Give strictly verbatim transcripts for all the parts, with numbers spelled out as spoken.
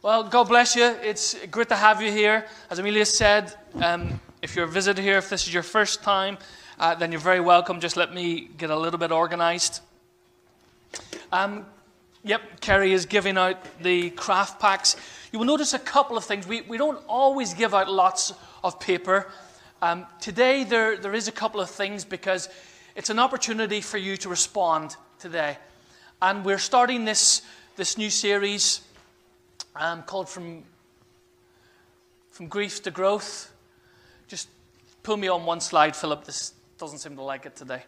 Well, God bless you. It's great to have you here. As Amelia said, um, if you're a visitor here, if this is your first time, uh, then you're very welcome. Just let me get a little bit organized. Um, yep, Kerry is giving out the craft packs. You will notice a couple of things. We, we don't always give out lots of paper. Um, today, there, there is a couple of things because it's an opportunity for you to respond today. And we're starting this, this new series Um, called From From Grief to Growth. Just pull me on one slide, Philip. This doesn't seem to like it today.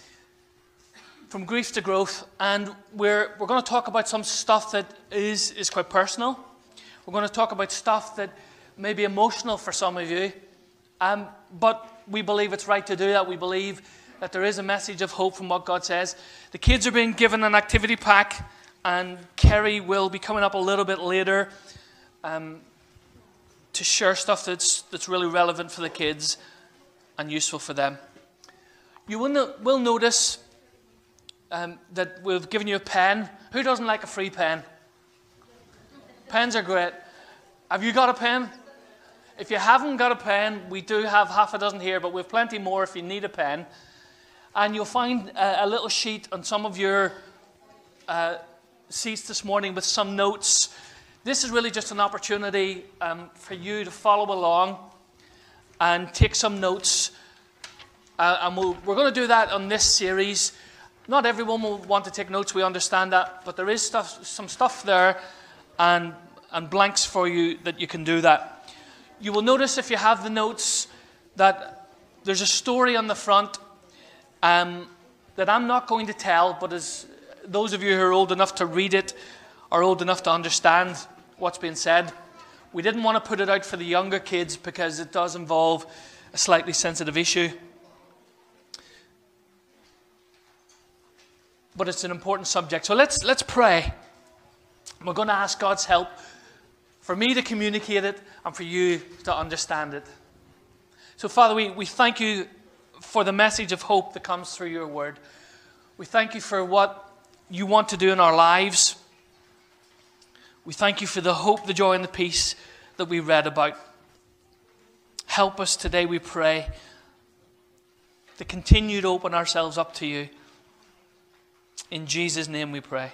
From Grief to Growth. And we're, we're going to talk about some stuff that is, is quite personal. We're going to talk about stuff that may be emotional for some of you. Um, but we believe it's right to do that. We believe that there is a message of hope from what God says. The kids are being given an activity pack. And Kerry will be coming up a little bit later um, to share stuff that's that's really relevant for the kids and useful for them. You will, no, will notice um, that we've given you a pen. Who doesn't like a free pen? Pens are great. Have you got a pen? If you haven't got a pen, we do have half a dozen here, but we have plenty more if you need a pen. And you'll find a, a little sheet on some of your Uh, seats this morning with some notes. This is really just an opportunity um, for you to follow along and take some notes. Uh, and we'll, we're going to do that on this series. Not everyone will want to take notes, we understand that, but there is stuff, some stuff there and, and blanks for you that you can do that. You will notice if you have the notes that there's a story on the front um, that I'm not going to tell, but is those of you who are old enough to read it are old enough to understand what's being said. We didn't want to put it out for the younger kids because it does involve a slightly sensitive issue. But it's an important subject. So let's let's pray. We're going to ask God's help for me to communicate it and for you to understand it. So Father, we, we thank you for the message of hope that comes through your word. We thank you for what you want to do in our lives. We thank you for the hope, the joy, and the peace that we read about. Help us today, we pray, to continue to open ourselves up to you. In Jesus' name we pray.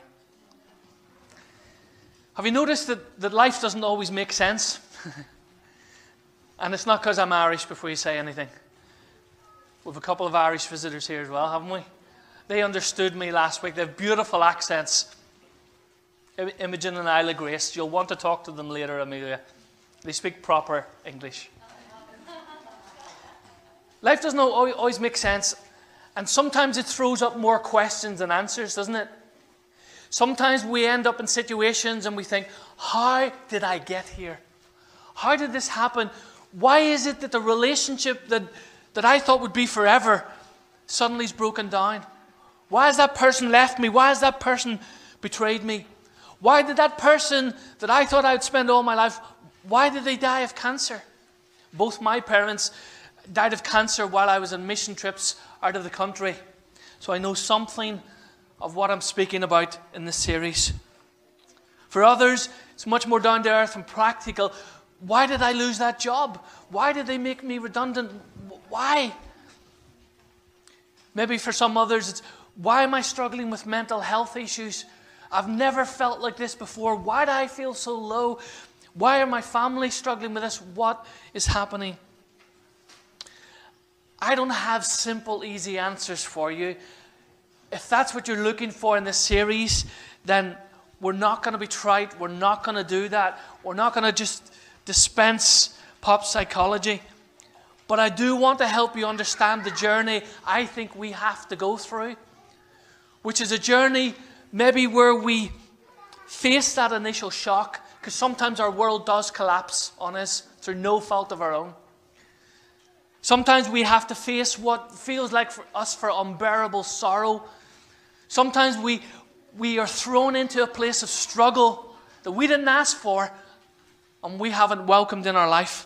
Have you noticed that, that life doesn't always make sense? And it's not because I'm Irish before you say anything. We have a couple of Irish visitors here as well, haven't we? They understood me last week. They have beautiful accents. Imogen and Isla Grace. You'll want to talk to them later, Amelia. They speak proper English. Life doesn't always make sense. And sometimes it throws up more questions than answers, doesn't it? Sometimes we end up in situations and we think, how did I get here? How did this happen? Why is it that the relationship that, that I thought would be forever suddenly is broken down? Why has that person left me? Why has that person betrayed me? Why did that person that I thought I would spend all my life, why did they die of cancer? Both my parents died of cancer while I was on mission trips out of the country. So I know something of what I'm speaking about in this series. For others, it's much more down to earth and practical. Why did I lose that job? Why did they make me redundant? Why? Maybe for some others, it's, why am I struggling with mental health issues? I've never felt like this before. Why do I feel so low? Why are my family struggling with this? What is happening? I don't have simple, easy answers for you. If that's what you're looking for in this series, then we're not going to be trite. We're not going to do that. We're not going to just dispense pop psychology. But I do want to help you understand the journey I think we have to go through, which is a journey maybe where we face that initial shock, because sometimes our world does collapse on us through no fault of our own. Sometimes we have to face what feels like for us for unbearable sorrow. Sometimes we, we are thrown into a place of struggle that we didn't ask for and we haven't welcomed in our life.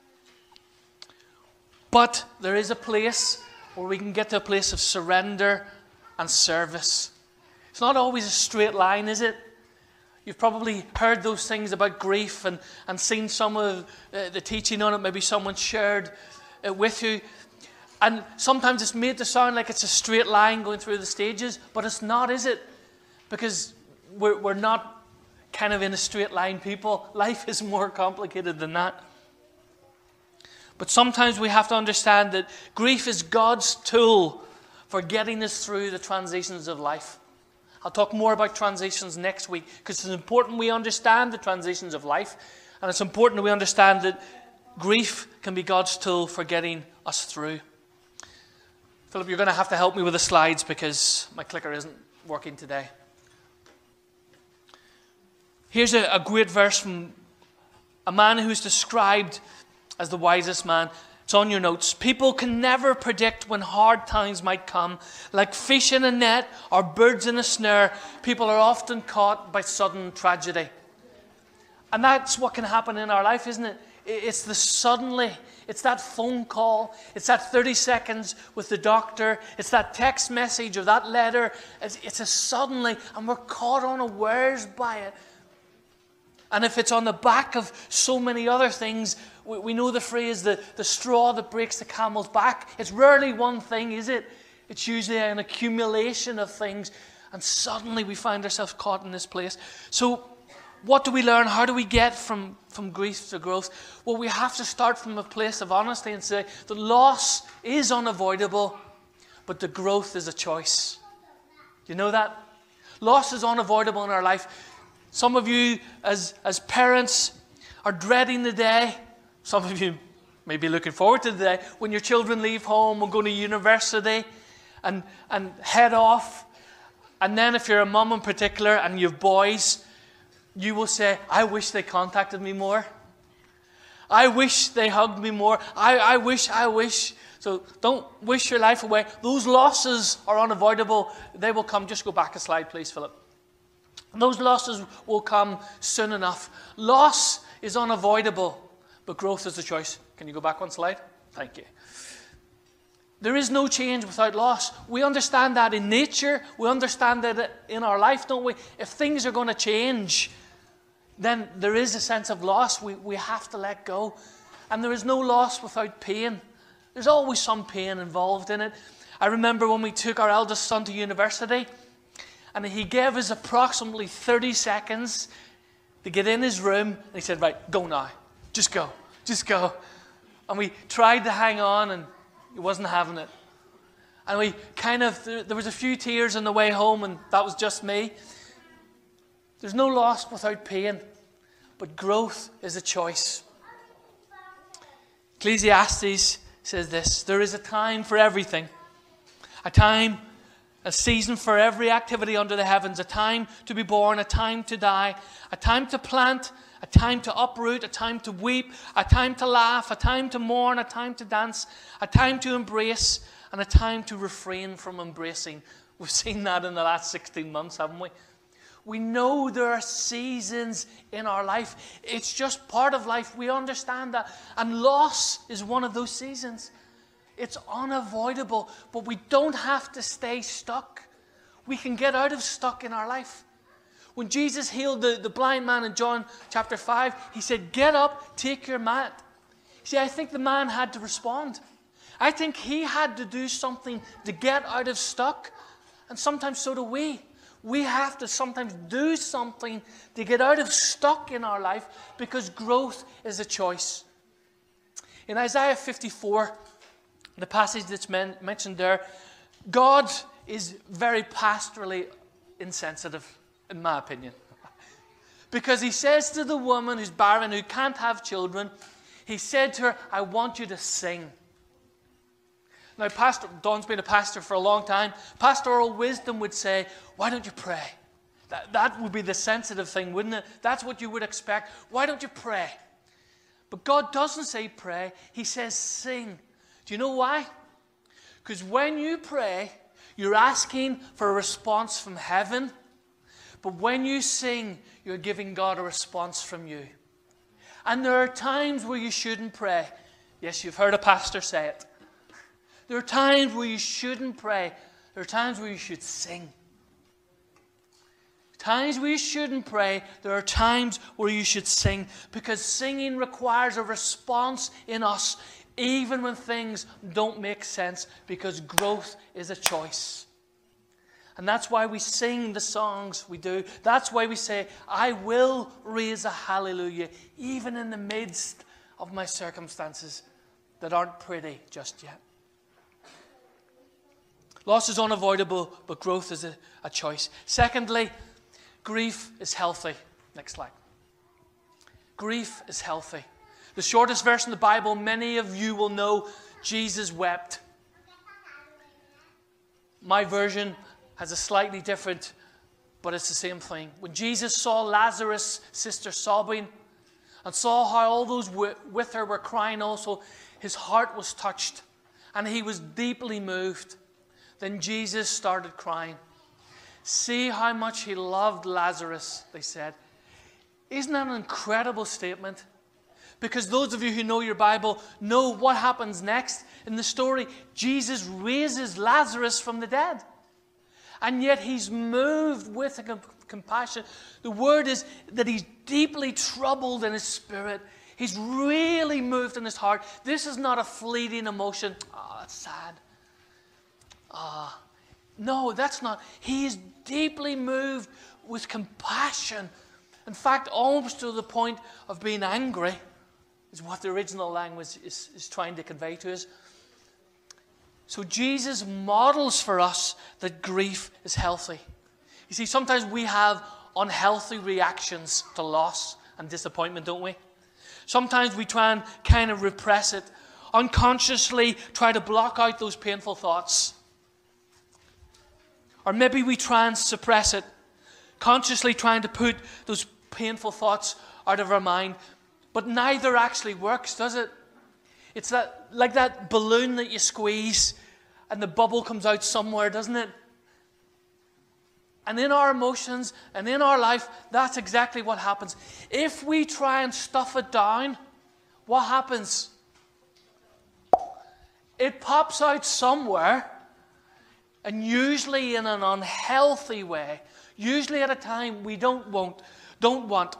But there is a place where we can get to a place of surrender and service. It's not always a straight line, is it? You've probably heard those things about grief and, and seen some of uh, the teaching on it. Maybe someone shared it with you. And sometimes it's made to sound like it's a straight line going through the stages, but it's not, is it? Because we're, we're not kind of in a straight line people. Life is more complicated than that. But sometimes we have to understand that grief is God's tool for getting us through the transitions of life. I'll talk more about transitions next week because it's important we understand the transitions of life, and it's important that we understand that grief can be God's tool for getting us through. Philip, you're going to have to help me with the slides because my clicker isn't working today. Here's a, a great verse from a man who's described as the wisest man. It's on your notes. People can never predict when hard times might come. Like fish in a net or birds in a snare, people are often caught by sudden tragedy. And that's what can happen in our life, isn't it? It's the suddenly. It's that phone call. It's that thirty seconds with the doctor. It's that text message or that letter. It's, it's a suddenly, and we're caught unawares by it. And if it's on the back of so many other things, we, we know the phrase, the, the straw that breaks the camel's back. It's rarely one thing, is it? It's usually an accumulation of things. And suddenly we find ourselves caught in this place. So what do we learn? How do we get from, from grief to growth? Well, we have to start from a place of honesty and say the loss is unavoidable, but the growth is a choice. Do you know that? Loss is unavoidable in our life. Some of you, as, as parents, are dreading the day. Some of you may be looking forward to the day when your children leave home and go to university and, and head off. And then if you're a mum in particular and you have boys, you will say, I wish they contacted me more. I wish they hugged me more. I, I wish, I wish. So don't wish your life away. Those losses are unavoidable. They will come. Just go back a slide, please, Philip. Those losses will come soon enough. Loss is unavoidable, but growth is a choice. Can you go back one slide? Thank you. There is no change without loss. We understand that in nature. We understand that in our life, don't we? If things are going to change, then there is a sense of loss. We, we have to let go. And there is no loss without pain. There's always some pain involved in it. I remember when we took our eldest son to university, and he gave us approximately thirty seconds to get in his room. And he said, right, go now. Just go. Just go. And we tried to hang on, and he wasn't having it. And we kind of, there was a few tears on the way home, and that was just me. There's no loss without pain, but growth is a choice. Ecclesiastes says this: there is a time for everything, a time, a season for every activity under the heavens, a time to be born, a time to die, a time to plant, a time to uproot, a time to weep, a time to laugh, a time to mourn, a time to dance, a time to embrace, and a time to refrain from embracing. We've seen that in the last sixteen months, haven't we? We know there are seasons in our life. It's just part of life. We understand that. And loss is one of those seasons. It's unavoidable, but we don't have to stay stuck. We can get out of stuck in our life. When Jesus healed the, the blind man in John chapter five, he said, get up, take your mat. See, I think the man had to respond. I think he had to do something to get out of stuck. And sometimes so do we. We have to sometimes do something to get out of stuck in our life because growth is a choice. In Isaiah fifty-four, the passage that's men- mentioned there, God is very pastorally insensitive, in my opinion. Because he says to the woman who's barren, who can't have children, he said to her, I want you to sing. Now, Pastor Don's been a pastor for a long time. Pastoral wisdom would say, why don't you pray? That, that would be the sensitive thing, wouldn't it? That's what you would expect. Why don't you pray? But God doesn't say pray. He says sing. Do you know why? Because when you pray, you're asking for a response from heaven. But when you sing, you're giving God a response from you. And there are times where you shouldn't pray. Yes, you've heard a pastor say it. There are times where you shouldn't pray. There are times where you should sing. Times where you shouldn't pray. There are times where you should sing, because singing requires a response in us, even when things don't make sense, because growth is a choice. And that's why we sing the songs we do. That's why we say, I will raise a hallelujah, even in the midst of my circumstances that aren't pretty just yet. Loss is unavoidable, but growth is a, a choice. Secondly, grief is healthy. Next slide. Grief is healthy. The shortest verse in the Bible, many of you will know, Jesus wept. My version has a slightly different, but it's the same thing. When Jesus saw Lazarus' sister sobbing, and saw how all those with her were crying also, his heart was touched, and he was deeply moved. Then Jesus started crying. See how much he loved Lazarus, they said. Isn't that an incredible statement? Because those of you who know your Bible know what happens next. In the story, Jesus raises Lazarus from the dead. And yet he's moved with compassion. The word is that he's deeply troubled in his spirit. He's really moved in his heart. This is not a fleeting emotion. Oh, that's sad. Ah, uh, no, that's not. He is deeply moved with compassion. In fact, almost to the point of being angry, is what the original language is, is trying to convey to us. So Jesus models for us that grief is healthy. You see, sometimes we have unhealthy reactions to loss and disappointment, don't we? Sometimes we try and kind of repress it, unconsciously try to block out those painful thoughts. Or maybe we try and suppress it, consciously trying to put those painful thoughts out of our mind. But neither actually works, does it? It's that, like that balloon that you squeeze and the bubble comes out somewhere, doesn't it? And in our emotions and in our life, that's exactly what happens. If we try and stuff it down, what happens? It pops out somewhere, and usually in an unhealthy way, usually at a time we don't want. Don't want.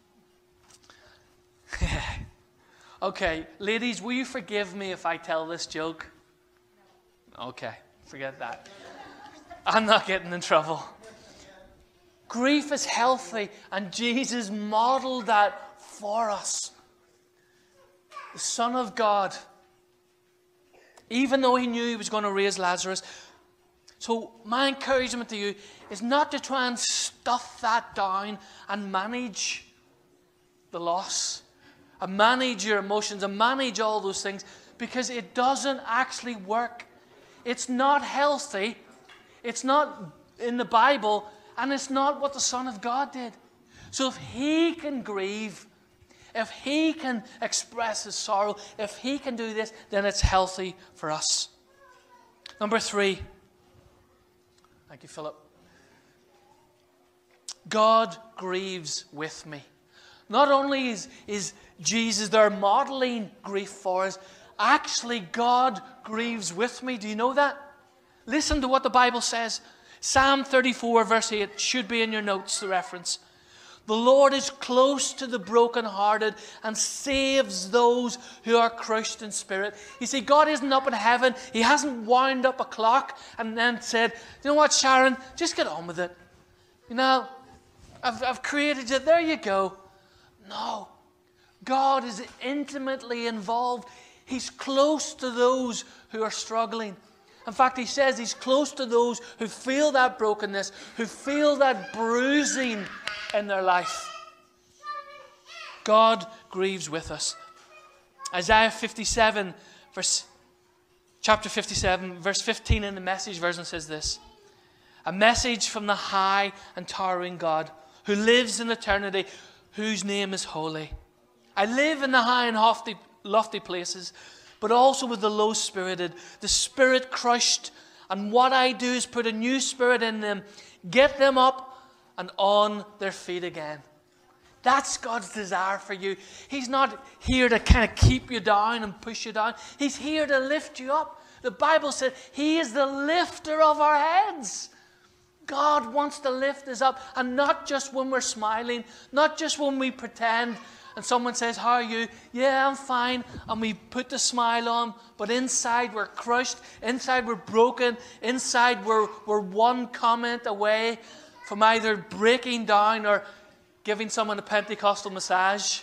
Okay, ladies, will you forgive me if I tell this joke? Okay, forget that. I'm not getting in trouble. Grief is healthy, and Jesus modeled that for us. The Son of God, even though he knew he was going to raise Lazarus. So my encouragement to you is not to try and stuff that down and manage the loss, and manage your emotions, and manage all those things, because it doesn't actually work. It's not healthy. It's not in the Bible, and it's not what the Son of God did. So if he can grieve, if he can express his sorrow, if he can do this, then it's healthy for us. Number three. Thank you, Philip. God grieves with me. Not only is, is Jesus there modeling grief for us, actually God grieves with me. Do you know that? Listen to what the Bible says. Psalm thirty-four verse eight should be in your notes, the reference. The Lord is close to the brokenhearted and saves those who are crushed in spirit. You see, God isn't up in heaven. He hasn't wound up a clock and then said, you know what, Sharon, just get on with it. You know, I've, I've created you. There you go. No. God is intimately involved. He's close to those who are struggling. In fact, he says he's close to those who feel that brokenness, who feel that bruising in their life. God grieves with us. Isaiah fifty-seven, verse, chapter fifty-seven, verse fifteen in the Message version says this. A message from the high and towering God, who lives in eternity, whose name is holy. I live in the high and lofty, lofty places, but also with the low-spirited, the spirit crushed. And what I do is put a new spirit in them, get them up and on their feet again. That's God's desire for you. He's not here to kind of keep you down and push you down. He's here to lift you up. The Bible said he is the lifter of our heads. God wants to lift us up, and not just when we're smiling, not just when we pretend and someone says, how are you? Yeah, I'm fine. And we put the smile on, but inside we're crushed, inside we're broken, inside we're, we're one comment away from either breaking down or giving someone a Pentecostal massage.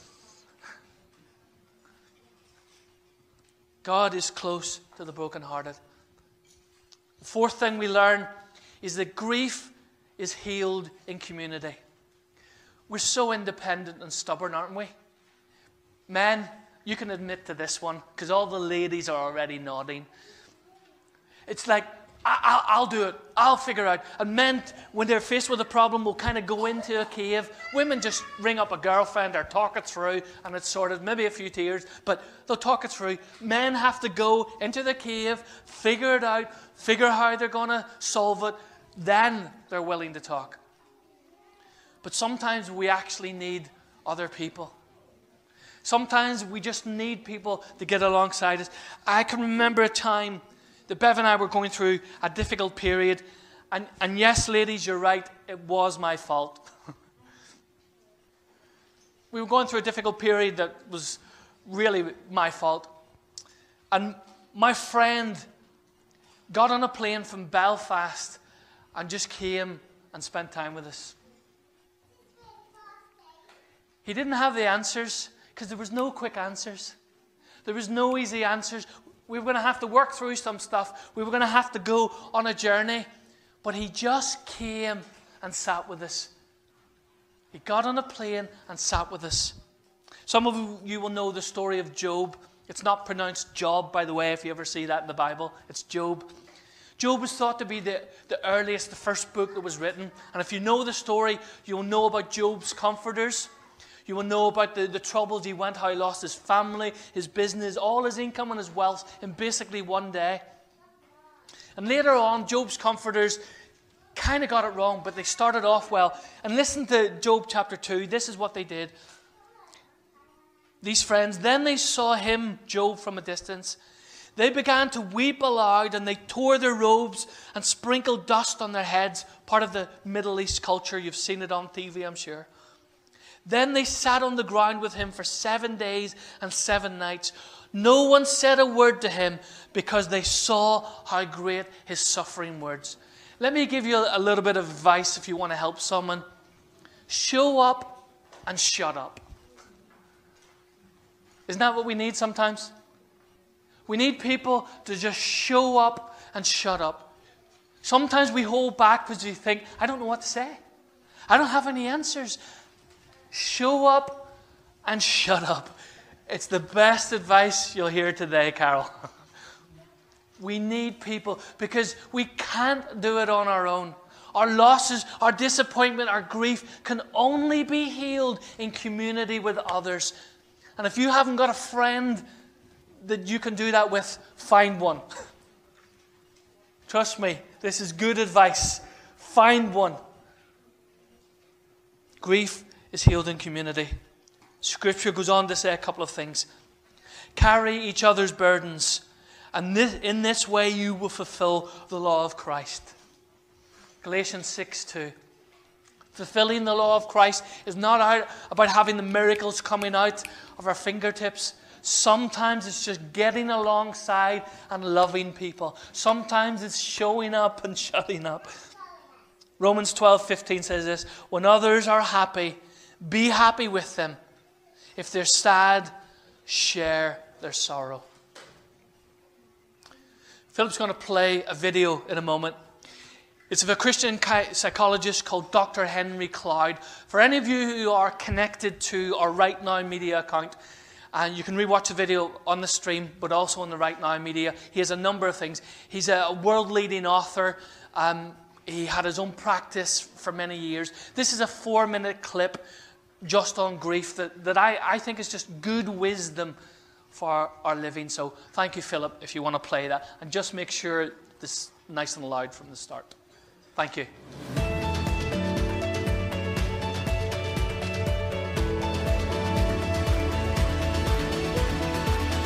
God is close to the brokenhearted. The fourth thing we learn is that grief is healed in community. We're so independent and stubborn, aren't we? Men, you can admit to this one, because all the ladies are already nodding. It's like, I, I, I'll do it. I'll figure out. And men, when they're faced with a problem, will kind of go into a cave. Women just ring up a girlfriend or talk it through, and it's sorted. Maybe a few tears, but they'll talk it through. Men have to go into the cave, figure it out, figure how they're going to solve it. Then they're willing to talk. But sometimes we actually need other people. Sometimes we just need people to get alongside us. I can remember a time that Bev and I were going through a difficult period. And, and yes, ladies, you're right, it was my fault. We were going through a difficult period that was really my fault. And my friend got on a plane from Belfast and just came and spent time with us. He didn't have the answers, because there was no quick answers. There was no easy answers. We were going to have to work through some stuff. We were going to have to go on a journey. But he just came and sat with us. He got on a plane and sat with us. Some of you will know the story of Job. It's not pronounced Job, by the way, if you ever see that in the Bible. It's Job. Job was thought to be the, the earliest, the first book that was written. And if you know the story, you'll know about Job's comforters. You will know about the, the troubles he went, how he lost his family, his business, all his income and his wealth in basically one day. And later on, Job's comforters kind of got it wrong, but they started off well. And listen to Job chapter two. This is what they did. These friends, then they saw him, Job, from a distance. They began to weep aloud, and they tore their robes and sprinkled dust on their heads. Part of the Middle East culture. You've seen it on T V, I'm sure. Then they sat on the ground with him for seven days and seven nights. No one said a word to him, because they saw how great his suffering was. Let me give you a little bit of advice if you want to help someone. Show up and shut up. Isn't that what we need sometimes? We need people to just show up and shut up. Sometimes we hold back because we think, I don't know what to say. I don't have any answers. Show up and shut up. It's the best advice you'll hear today, Carol. We need people, because we can't do it on our own. Our losses, our disappointment, our grief can only be healed in community with others. And if you haven't got a friend that you can do that with, find one. Trust me, this is good advice. Find one. Grief is healed in community. Scripture goes on to say a couple of things. Carry each other's burdens, and this, in this way you will fulfill the law of Christ. Galatians six two. Fulfilling the law of Christ is not out about having the miracles coming out of our fingertips. Sometimes it's just getting alongside and loving people. Sometimes it's showing up and shutting up. Romans twelve fifteen says this: when others are happy, be happy with them. If they're sad, share their sorrow. Philip's going to play a video in a moment. It's of a Christian psychologist called Doctor Henry Cloud. For any of you who are connected to our Right Now Media account, and you can rewatch the video on the stream, but also on the Right Now Media, he has a number of things. He's a world-leading author. Um, he had his own practice for many years. This is a four-minute clip just on grief that, that I, I think is just good wisdom for our, our living. So thank you, Philip, if you want to play that. And just make sure this is nice and loud from the start. Thank you.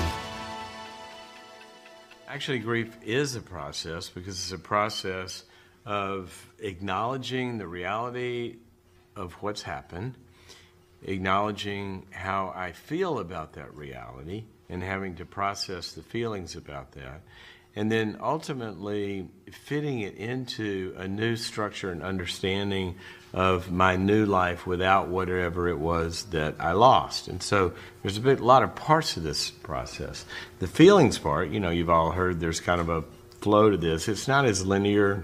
Actually, grief is a process, because it's a process of acknowledging the reality of what's happened, acknowledging how I feel about that reality, and having to process the feelings about that, and then ultimately fitting it into a new structure and understanding of my new life without whatever it was that I lost. And so there's a bit, a lot of parts of this process. The feelings part, you know, you've all heard there's kind of a flow to this. It's not as linear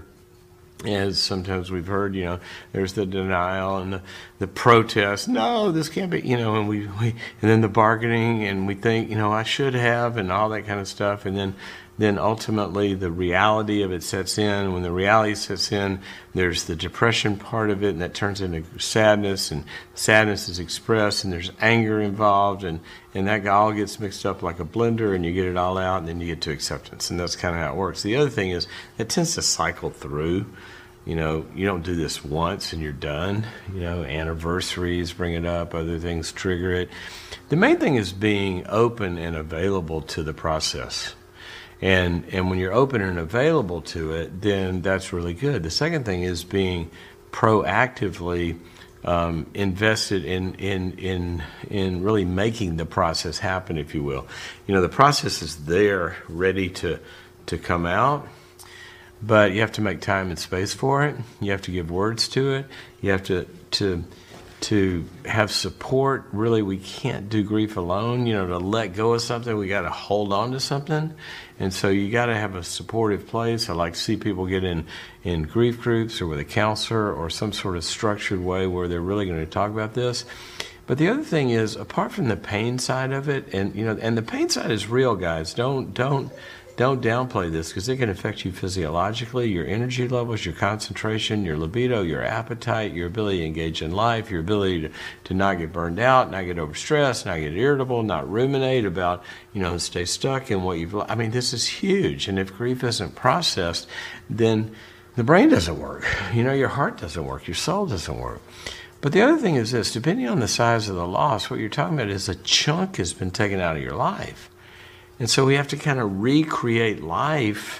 as sometimes we've heard, you know, there's the denial and the, the protest. No, this can't be, you know, and we, we, and then the bargaining, and we think, you know, I should have, and all that kind of stuff. And then, then ultimately the reality of it sets in. When the reality sets in, there's the depression part of it, and that turns into sadness, and sadness is expressed, and there's anger involved, and, and that all gets mixed up like a blender, and you get it all out, and then you get to acceptance. And that's kind of how it works. The other thing is, it tends to cycle through. You know, you don't do this once and you're done. You know, anniversaries bring it up, other things trigger it. The main thing is being open and available to the process. And and when you're open and available to it, then that's really good. The second thing is being proactively um, invested in, in, in, in really making the process happen, if you will. You know, the process is there, ready to, to come out. But you have to make time and space for it. You have to give words to it. You have to to to have support. Really, we can't do grief alone. You know, to let go of something, we got to hold on to something. And so you got to have a supportive place. I like to see people get in, in grief groups or with a counselor or some sort of structured way where they're really going to talk about this. But the other thing is, apart from the pain side of it, and you know, and the pain side is real, guys. Don't don't. Don't downplay this, because it can affect you physiologically, your energy levels, your concentration, your libido, your appetite, your ability to engage in life, your ability to, to not get burned out, not get overstressed, not get irritable, not ruminate about, you know, stay stuck in what you've, I mean, this is huge. And if grief isn't processed, then the brain doesn't work. You know, your heart doesn't work, your soul doesn't work. But the other thing is this, depending on the size of the loss, what you're talking about is a chunk has been taken out of your life. And so we have to kind of recreate life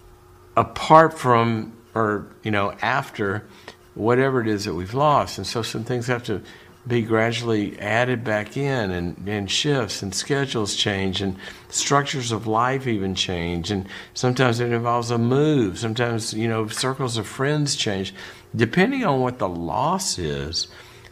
apart from, or, you know, after whatever it is that we've lost. And so some things have to be gradually added back in, and, and shifts and schedules change, and structures of life even change. And sometimes it involves a move. Sometimes, you know, circles of friends change. Depending on what the loss is,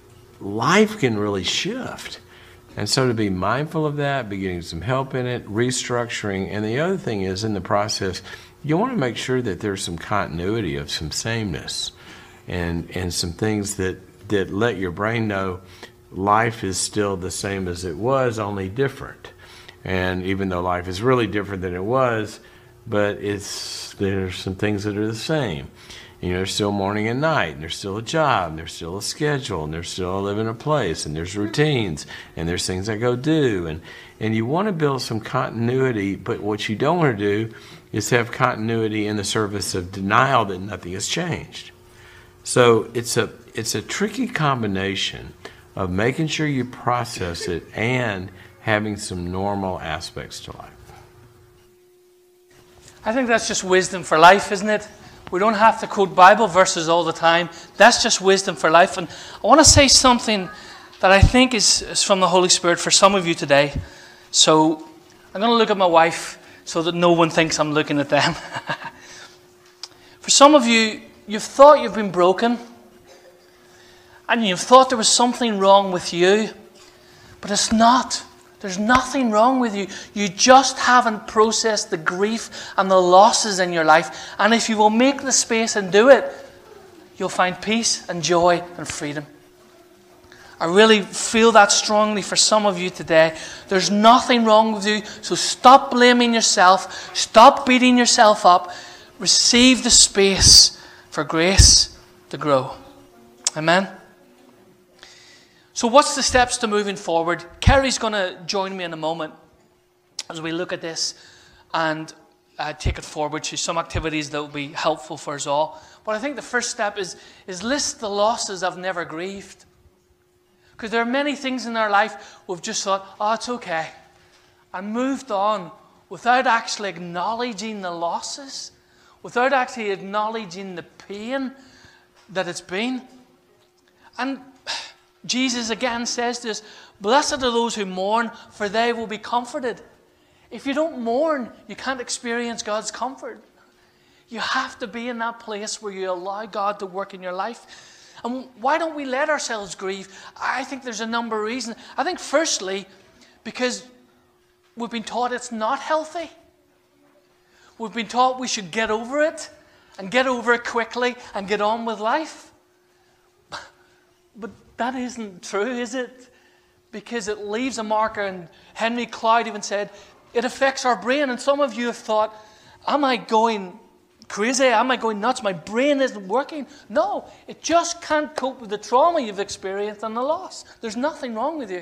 life can really shift. And so to be mindful of that, be getting some help in it, restructuring. And the other thing is, in the process, you want to make sure that there's some continuity of some sameness, and, and some things that, that let your brain know life is still the same as it was, only different. And even though life is really different than it was, but it's there's some things that are the same. You know, there's still morning and night, and there's still a job, and there's still a schedule, and there's still a live in a place, and there's routines, and there's things I go do. And, and you want to build some continuity, but what you don't want to do is have continuity in the service of denial that nothing has changed. So it's a, it's a tricky combination of making sure you process it and having some normal aspects to life. I think that's just wisdom for life, isn't it? We don't have to quote Bible verses all the time. That's just wisdom for life. And I want to say something that I think is, is from the Holy Spirit for some of you today. So I'm going to look at my wife so that no one thinks I'm looking at them. For some of you, you've thought you've been broken, and you've thought there was something wrong with you, but it's not. There's nothing wrong with you. You just haven't processed the grief and the losses in your life. And if you will make the space and do it, you'll find peace and joy and freedom. I really feel that strongly for some of you today. There's nothing wrong with you, so stop blaming yourself. Stop beating yourself up. Receive the space for grace to grow. Amen. So what's the steps to moving forward? Kerry's going to join me in a moment as we look at this and uh, take it forward to some activities that will be helpful for us all. But I think the first step is, is list the losses I've never grieved. Because there are many things in our life we've just thought, oh, it's okay, and moved on without actually acknowledging the losses, without actually acknowledging the pain that it's been. And Jesus again says to us, blessed are those who mourn, for they will be comforted. If you don't mourn, you can't experience God's comfort. You have to be in that place where you allow God to work in your life. And why don't we let ourselves grieve? I think there's a number of reasons. I think firstly, because we've been taught it's not healthy. We've been taught we should get over it, and get over it quickly, and get on with life. But that isn't true, is it? Because it leaves a marker, and Henry Cloud even said, it affects our brain. And some of you have thought, am I going crazy? Am I going nuts? My brain isn't working. No, it just can't cope with the trauma you've experienced and the loss. There's nothing wrong with you.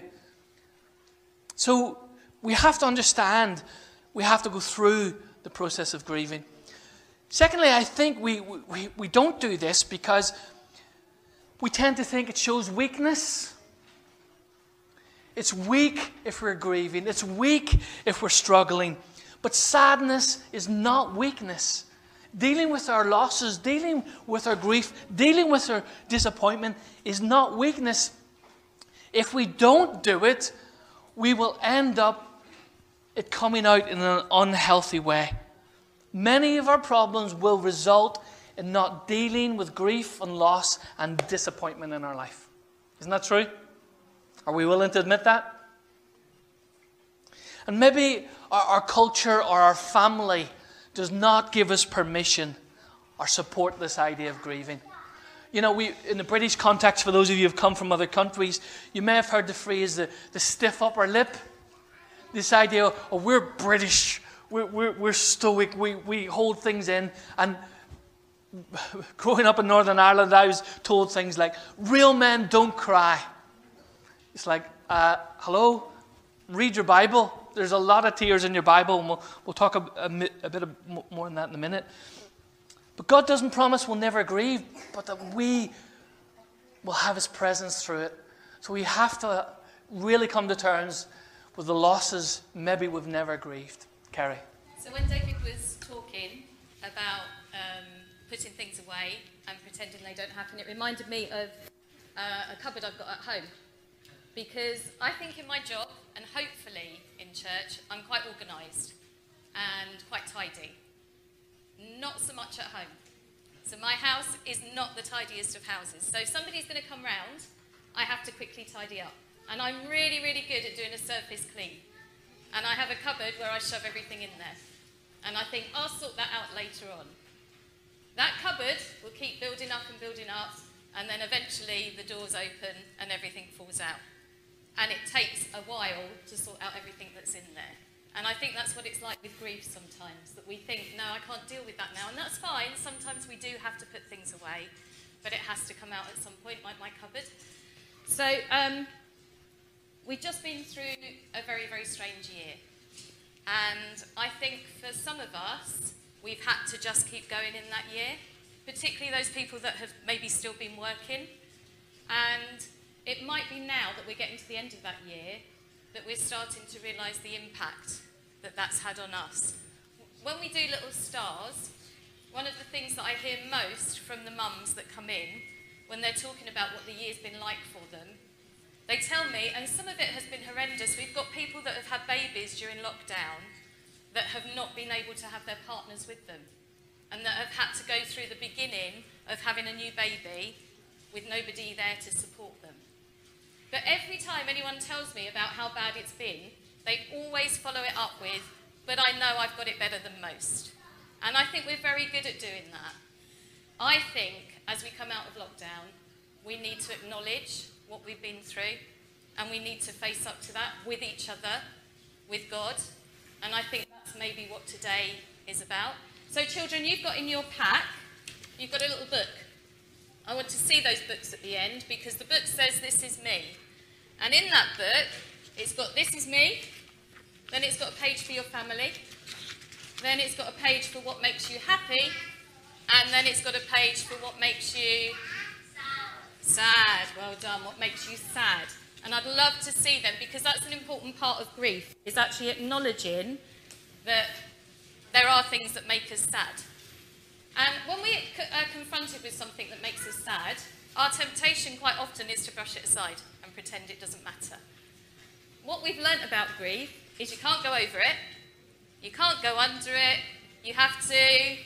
So we have to understand, we have to go through the process of grieving. Secondly, I think we, we, we don't do this because we tend to think it shows weakness. It's weak if we're grieving. It's weak if we're struggling. But sadness is not weakness. Dealing with our losses, dealing with our grief, dealing with our disappointment is not weakness. If we don't do it, we will end up it coming out in an unhealthy way. Many of our problems will result in not dealing with grief and loss and disappointment in our life. Isn't that true? Are we willing to admit that? And maybe our, our culture or our family does not give us permission or support this idea of grieving. You know, we in the British context, for those of you who have come from other countries, you may have heard the phrase, the, the stiff upper lip. This idea of, oh, we're British, we're, we're, we're stoic, we, we hold things in. And growing up in Northern Ireland, I was told things like, real men don't cry. It's like, uh, hello, read your Bible. There's a lot of tears in your Bible, and we'll, we'll talk a, a, a bit of, more on that in a minute. But God doesn't promise we'll never grieve, but that we will have His presence through it. So we have to really come to terms with the losses maybe we've never grieved. Kerry. So when David was talking about um, putting things away and pretending they don't happen, it reminded me of uh, a cupboard I've got at home. Because I think in my job, and hopefully in church, I'm quite organised and quite tidy. Not so much at home. So my house is not the tidiest of houses. So if somebody's going to come round, I have to quickly tidy up. And I'm really, really good at doing a surface clean. And I have a cupboard where I shove everything in there. And I think, I'll sort that out later on. That cupboard will keep building up and building up, and then eventually the doors open and everything falls out. And it takes a while to sort out everything that's in there. And I think that's what it's like with grief sometimes, that we think, no, I can't deal with that now. And that's fine. Sometimes we do have to put things away, but it has to come out at some point, like my cupboard. So um, we've just been through a very, very strange year. And I think for some of us, we've had to just keep going in that year, particularly those people that have maybe still been working. And it might be now that we're getting to the end of that year that we're starting to realise the impact that that's had on us. When we do Little Stars, one of the things that I hear most from the mums that come in when they're talking about what the year's been like for them, they tell me, and some of it has been horrendous, we've got people that have had babies during lockdown that have not been able to have their partners with them, and that have had to go through the beginning of having a new baby with nobody there to support them. But every time anyone tells me about how bad it's been, they always follow it up with, but I know I've got it better than most. And I think we're very good at doing that. I think as we come out of lockdown, we need to acknowledge what we've been through, and we need to face up to that with each other, with God. And I think that's maybe what today is about. So children, you've got in your pack, you've got a little book. I want to see those books at the end, because the book says this is me. And in that book, it's got this is me, then it's got a page for your family, then it's got a page for what makes you happy, and then it's got a page for what makes you sad. Well done, what makes you sad. And I'd love to see them, because that's an important part of grief, is actually acknowledging that there are things that make us sad. And when we are confronted with something that makes us sad, our temptation quite often is to brush it aside and pretend it doesn't matter. What we've learnt about grief is you can't go over it, you can't go under it, you have to...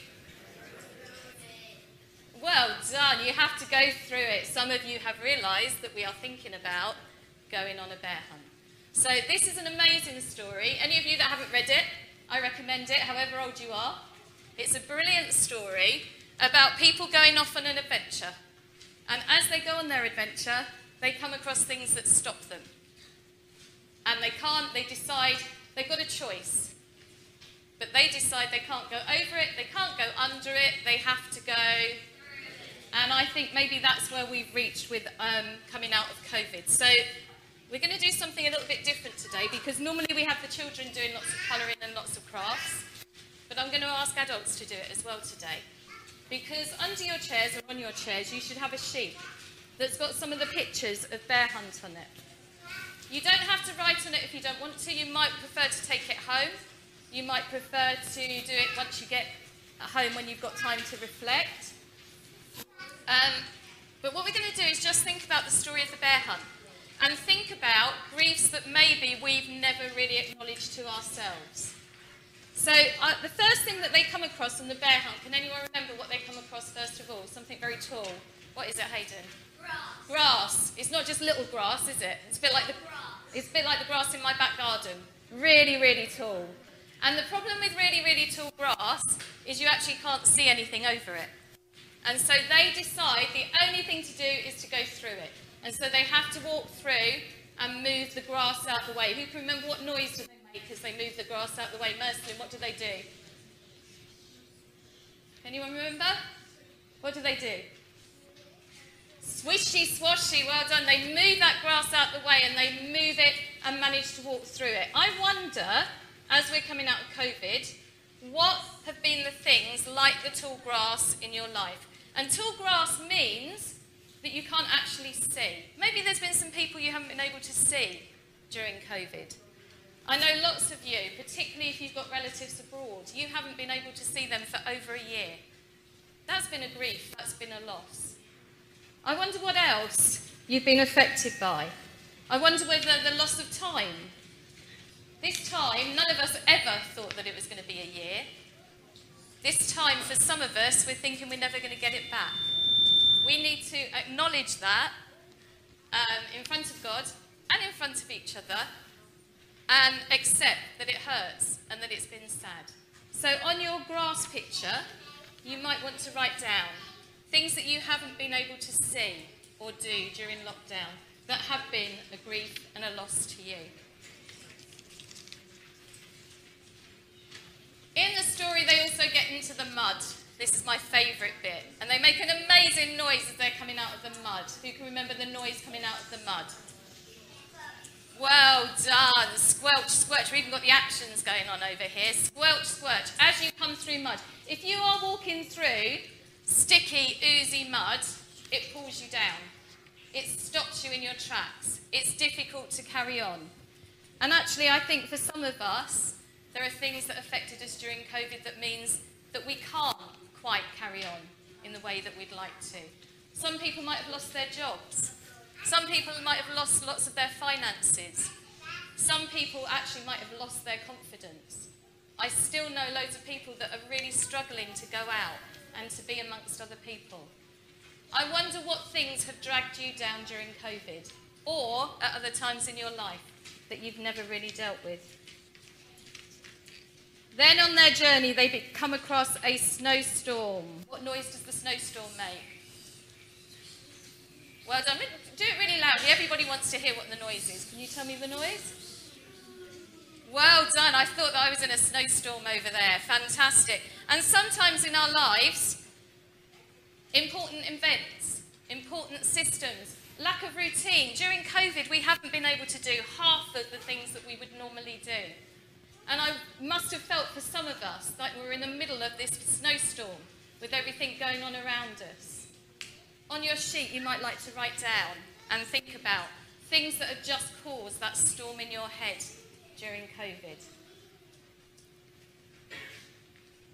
Well done, you have to go through it. Some of you have realised that we are thinking about going on a bear hunt. So this is an amazing story. Any of you that haven't read it, I recommend it, however old you are. It's a brilliant story about people going off on an adventure. And as they go on their adventure, they come across things that stop them. And they can't, they decide, they've got a choice. But they decide they can't go over it, they can't go under it, they have to go. And I think maybe that's where we've reached with um, coming out of COVID. So we're going to do something a little bit different today, because normally we have the children doing lots of colouring and lots of crafts. But I'm going to ask adults to do it as well today. Because under your chairs or on your chairs, you should have a sheet that's got some of the pictures of Bear Hunt on it. You don't have to write on it if you don't want to. You might prefer to take it home. You might prefer to do it once you get at home when you've got time to reflect. Um, but what we're going to do is just think about the story of the bear hunt and think about griefs that maybe we've never really acknowledged to ourselves. So uh, the first thing that they come across on the bear hunt, can anyone remember what they come across first of all? Something very tall. What is it, Hayden? Grass. Grass. It's not just little grass, is it? It's a bit like the, it's a bit like the grass in my back garden. Really, really tall. And the problem with really, really tall grass is you actually can't see anything over it. And so they decide the only thing to do is to go through it. And so they have to walk through and move the grass out the way. Who can remember what noise do they make as they move the grass out the way? Mercelyn, what do they do? Anyone remember? What do they do? Swishy, swashy, well done. They move that grass out the way and they move it and manage to walk through it. I wonder, as we're coming out of COVID, what have been the things like the tall grass in your life? And tall grass means that you can't actually see. Maybe there's been some people you haven't been able to see during COVID. I know lots of you, particularly if you've got relatives abroad, you haven't been able to see them for over a year. That's been a grief, that's been a loss. I wonder what else you've been affected by. I wonder whether the loss of time. This time, none of us ever thought that it was going to be a year. This time, for some of us, we're thinking we're never going to get it back. We need to acknowledge that um, in front of God and in front of each other and accept that it hurts and that it's been sad. So on your grass picture, you might want to write down things that you haven't been able to see or do during lockdown that have been a grief and a loss to you. In the story, they also get into the mud. This is my favourite bit. And they make an amazing noise as they're coming out of the mud. Who can remember the noise coming out of the mud? Well done. Squelch, squelch. We've even got the actions going on over here. Squelch, squelch. As you come through mud. If you are walking through sticky, oozy mud, it pulls you down. It stops you in your tracks. It's difficult to carry on. And actually, I think for some of us, there are things that affected us during COVID that means that we can't quite carry on in the way that we'd like to. Some people might have lost their jobs. Some people might have lost lots of their finances. Some people actually might have lost their confidence. I still know loads of people that are really struggling to go out and to be amongst other people. I wonder what things have dragged you down during COVID, or at other times in your life that you've never really dealt with. Then on their journey, they come across a snowstorm. What noise does the snowstorm make? Well done. Do it really loudly. Everybody wants to hear what the noise is. Can you tell me the noise? Well done. I thought that I was in a snowstorm over there. Fantastic. And sometimes in our lives, important events, important systems, lack of routine. During COVID, we haven't been able to do half of the things that we would normally do. And I must have felt for some of us like we were in the middle of this snowstorm with everything going on around us. On your sheet, you might like to write down and think about things that have just caused that storm in your head during COVID.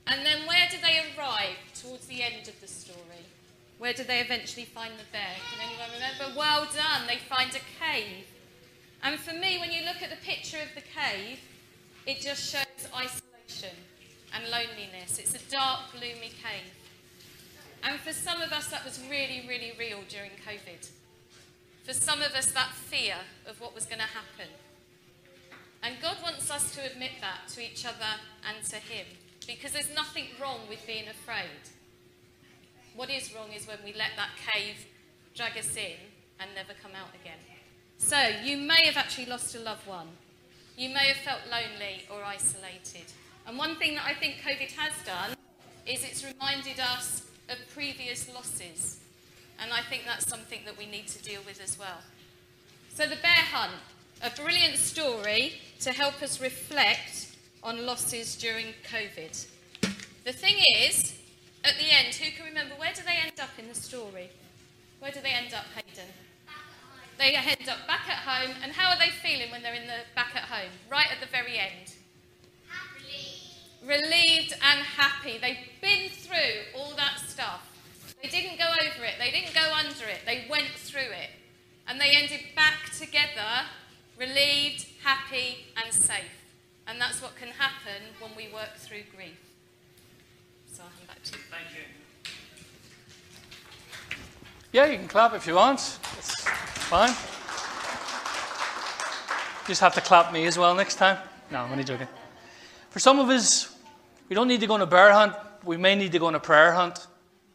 And then where do they arrive towards the end of the story? Where do they eventually find the bear? Can anyone remember? Well done, they find a cave. And for me, when you look at the picture of the cave, it just shows isolation and loneliness. It's a dark, gloomy cave. And for some of us, that was really, really real during COVID. For some of us, that fear of what was going to happen. And God wants us to admit that to each other and to Him, because there's nothing wrong with being afraid. What is wrong is when we let that cave drag us in and never come out again. So, you may have actually lost a loved one. You may have felt lonely or isolated. And one thing that I think COVID has done is it's reminded us of previous losses. And I think that's something that we need to deal with as well. So the bear hunt, a brilliant story to help us reflect on losses during COVID. The thing is, at the end, who can remember, where do they end up in the story? Where do they end up, Hayden? They end up back at home, and how are they feeling when they're in the back at home? Right at the very end. Happy. Relieved and happy. They've been through all that stuff. They didn't go over it. They didn't go under it. They went through it. And they ended back together, relieved, happy, and safe. And that's what can happen when we work through grief. So I'll hand back to you. Thank you. Yeah, you can clap if you want. It's fine. You just have to clap me as well next time. No, I'm only joking. For some of us, we don't need to go on a bear hunt. We may need to go on a prayer hunt.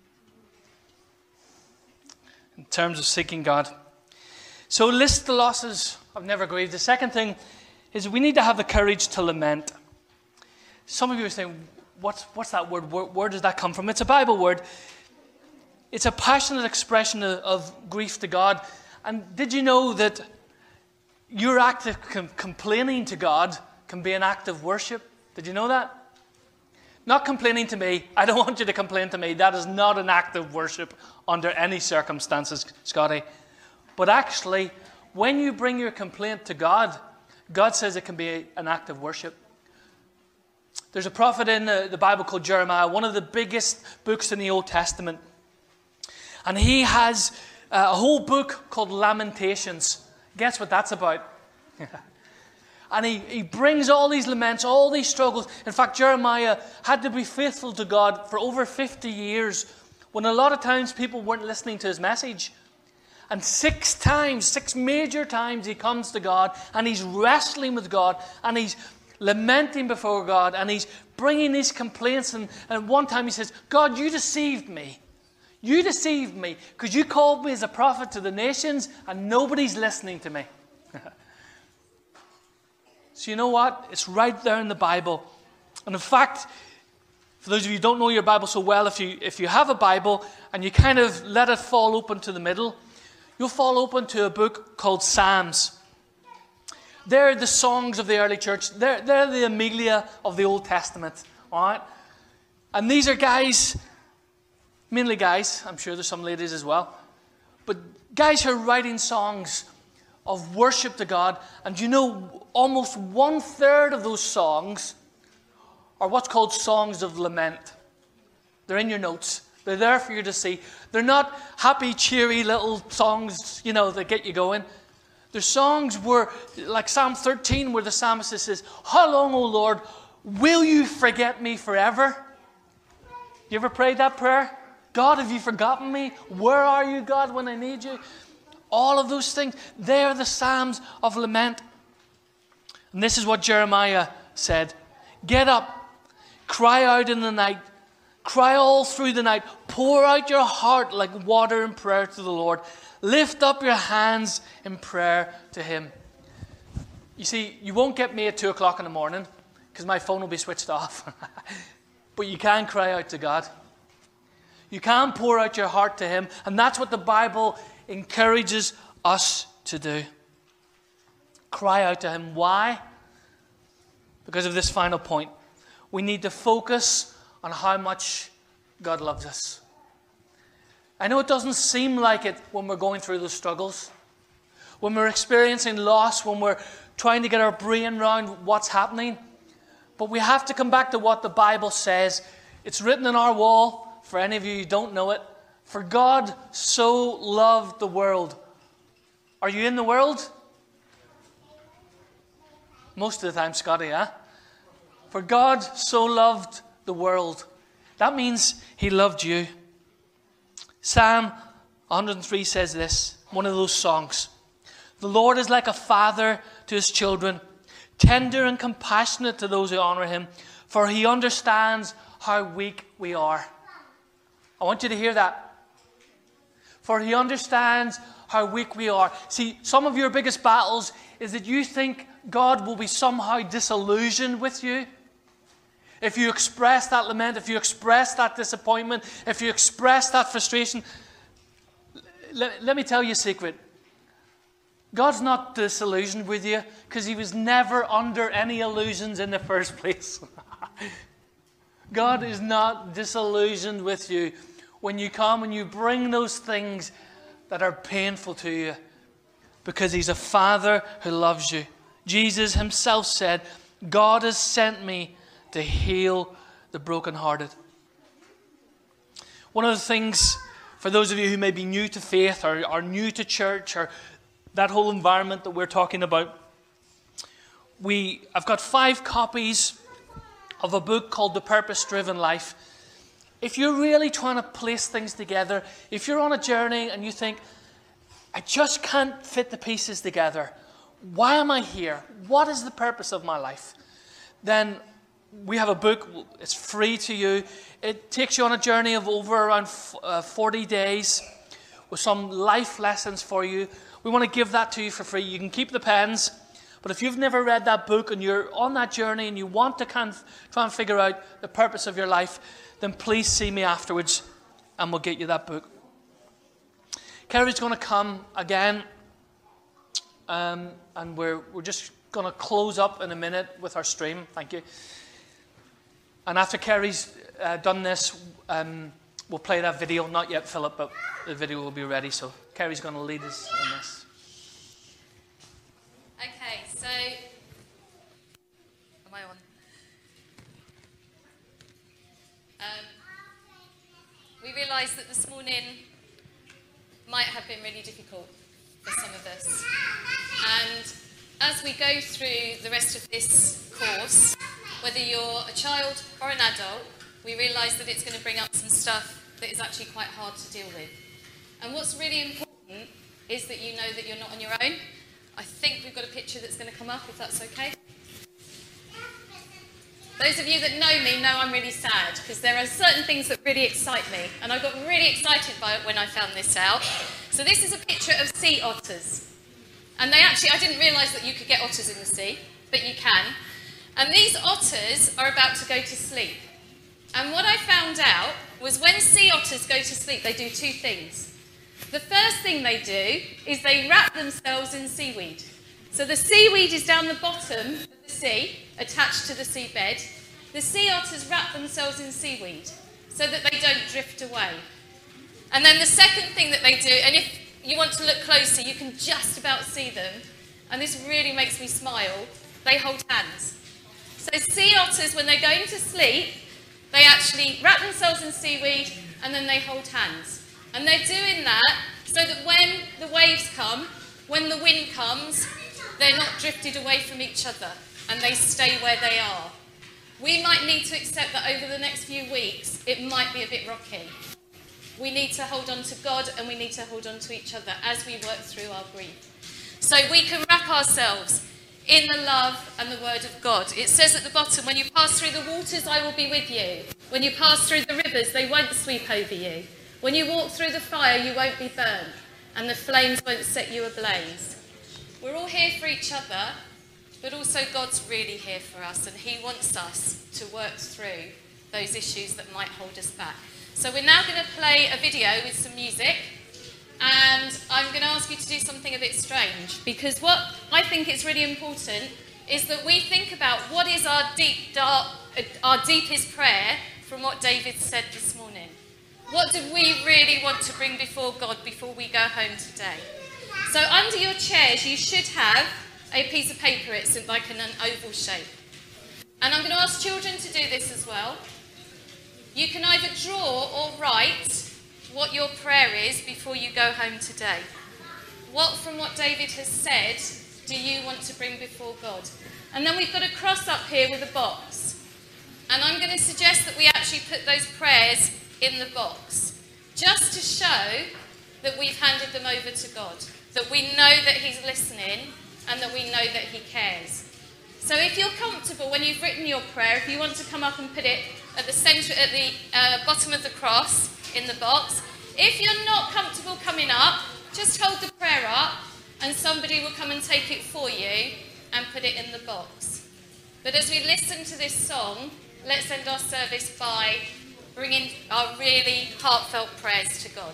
In terms of seeking God. So list the losses. I've never grieved. The second thing is we need to have the courage to lament. Some of you are saying, what's, what's that word? Where, where does that come from? It's a Bible word. It's a passionate expression of, of grief to God. And did you know that your act of com- complaining to God can be an act of worship? Did you know that? Not complaining to me. I don't want you to complain to me. That is not an act of worship under any circumstances, Scotty. But actually, when you bring your complaint to God, God says it can be a, an act of worship. There's a prophet in the, the Bible called Jeremiah, one of the biggest books in the Old Testament. And he has a whole book called Lamentations. Guess what that's about? And he, he brings all these laments, all these struggles. In fact, Jeremiah had to be faithful to God for over fifty years, when a lot of times people weren't listening to his message. And six times, six major times he comes to God, and he's wrestling with God, and he's lamenting before God, and he's bringing these complaints. And, and one time he says, God, you deceived me. You deceived me because you called me as a prophet to the nations, and nobody's listening to me. So you know what? It's right there in the Bible. And in fact, for those of you who don't know your Bible so well, if you if you have a Bible and you kind of let it fall open to the middle, you'll fall open to a book called Psalms. They're the songs of the early church. They're, they're the Amelia of the Old Testament. All right? And these are guys, mainly guys, I'm sure there's some ladies as well, but guys who are writing songs of worship to God. And you know, almost one third of those songs are what's called songs of lament. They're in your notes. They're there for you to see. They're not happy, cheery little songs, you know, that get you going. They're songs where, like Psalm thirteen, where the psalmist says, how long, O Lord, will you forget me forever? You ever prayed that prayer? God, have you forgotten me? Where are you, God, when I need you? All of those things, they are the Psalms of lament. And this is what Jeremiah said. Get up, cry out in the night, cry all through the night, pour out your heart like water in prayer to the Lord. Lift up your hands in prayer to Him. You see, you won't get me at two o'clock in the morning because my phone will be switched off. But you can cry out to God. You can pour out your heart to Him. And that's what the Bible encourages us to do. Cry out to Him. Why? Because of this final point. We need to focus on how much God loves us. I know it doesn't seem like it when we're going through those struggles. When we're experiencing loss, when we're trying to get our brain around what's happening. But we have to come back to what the Bible says. It's written on our wall, for any of you who don't know it. For God so loved the world. Are you in the world? Most of the time, Scotty, huh? For God so loved the world. That means he loved you. Psalm one hundred three says this, one of those songs. The Lord is like a father to his children, tender and compassionate to those who honor him, for he understands how weak we are. I want you to hear that. For he understands how weak we are. See, some of your biggest battles is that you think God will be somehow disillusioned with you. If you express that lament, if you express that disappointment, if you express that frustration, let, let me tell you a secret. God's not disillusioned with you because he was never under any illusions in the first place. God is not disillusioned with you when you come and you bring those things that are painful to you, because he's a father who loves you. Jesus himself said, God has sent me to heal the brokenhearted. One of the things, for those of you who may be new to faith or are new to church or that whole environment that we're talking about, we I've got five copies of a book called The Purpose-Driven Life. If you're really trying to place things together, if you're on a journey and you think, I just can't fit the pieces together, why am I here? What is the purpose of my life? Then we have a book, it's free to you. It takes you on a journey of over around forty days with some life lessons for you. We want to give that to you for free. You can keep the pens, but if you've never read that book and you're on that journey and you want to kind of try and figure out the purpose of your life, then please see me afterwards and we'll get you that book. Kerry's going to come again, um, and we're, we're just going to close up in a minute with our stream. Thank you. And after Kerry's uh, done this, um, we'll play that video. Not yet, Philip, but the video will be ready. So Kerry's going to lead us in this. Okay, so am I on? Um, we realised that this morning might have been really difficult for some of us. And as we go through the rest of this course, whether you're a child or an adult, we realise that it's going to bring up some stuff that is actually quite hard to deal with. And what's really important is that you know that you're not on your own. I think we've got a picture that's going to come up, if that's okay. Those of you that know me know I'm really sad because there are certain things that really excite me, and I got really excited by it when I found this out. So this is a picture of sea otters. And they actually, I didn't realise that you could get otters in the sea, but you can. And these otters are about to go to sleep. And what I found out was when sea otters go to sleep, they do two things. The first thing they do is they wrap themselves in seaweed. So the seaweed is down the bottom of the sea, attached to the seabed. The sea otters wrap themselves in seaweed so that they don't drift away. And then the second thing that they do, and if you want to look closer, you can just about see them, and this really makes me smile, they hold hands. So sea otters, when they're going to sleep, they actually wrap themselves in seaweed and then they hold hands. And they're doing that so that when the waves come, when the wind comes, they're not drifted away from each other and they stay where they are. We might need to accept that over the next few weeks, it might be a bit rocky. We need to hold on to God and we need to hold on to each other as we work through our grief. So we can wrap ourselves in the love and the word of God. It says at the bottom, when you pass through the waters, I will be with you. When you pass through the rivers, they won't sweep over you. When you walk through the fire, you won't be burnt, and the flames won't set you ablaze. We're all here for each other, but also God's really here for us, and he wants us to work through those issues that might hold us back. So we're now going to play a video with some music, and I'm going to ask you to do something a bit strange, because what I think is really important is that we think about what is our deep, dark, our deepest prayer from what David said this morning. What do we really want to bring before God before we go home today? So under your chairs, you should have a piece of paper. It's like in an oval shape. And I'm going to ask children to do this as well. You can either draw or write what your prayer is before you go home today. What from what David has said do you want to bring before God? And then we've got a cross up here with a box. And I'm going to suggest that we actually put those prayers in the box, just to show that we've handed them over to God, that we know that he's listening and that we know that he cares. So if you're comfortable when you've written your prayer, if you want to come up and put it at the centre, at the uh, bottom of the cross in the box. If you're not comfortable coming up, just hold the prayer up and somebody will come and take it for you and put it in the box. But as we listen to this song, let's end our service by bringing our really heartfelt prayers to God.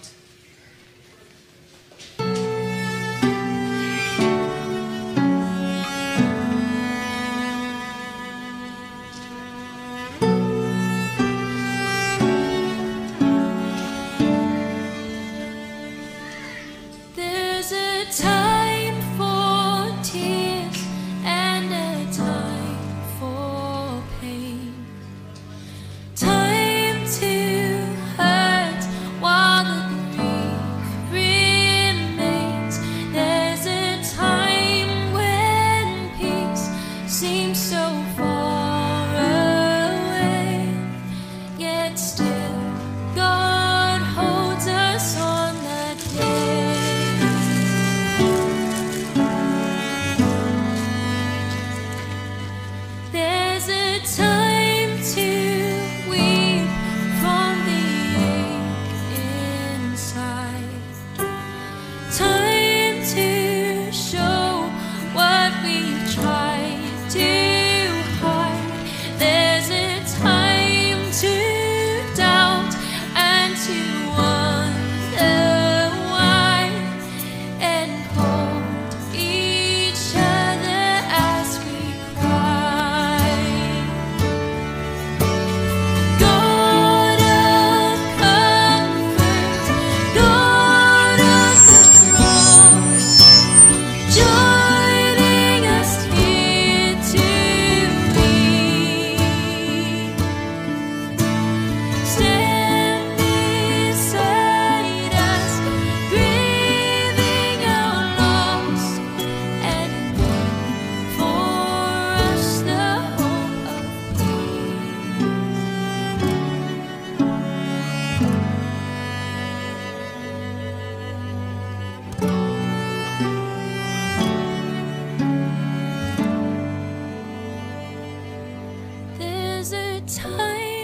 There's a time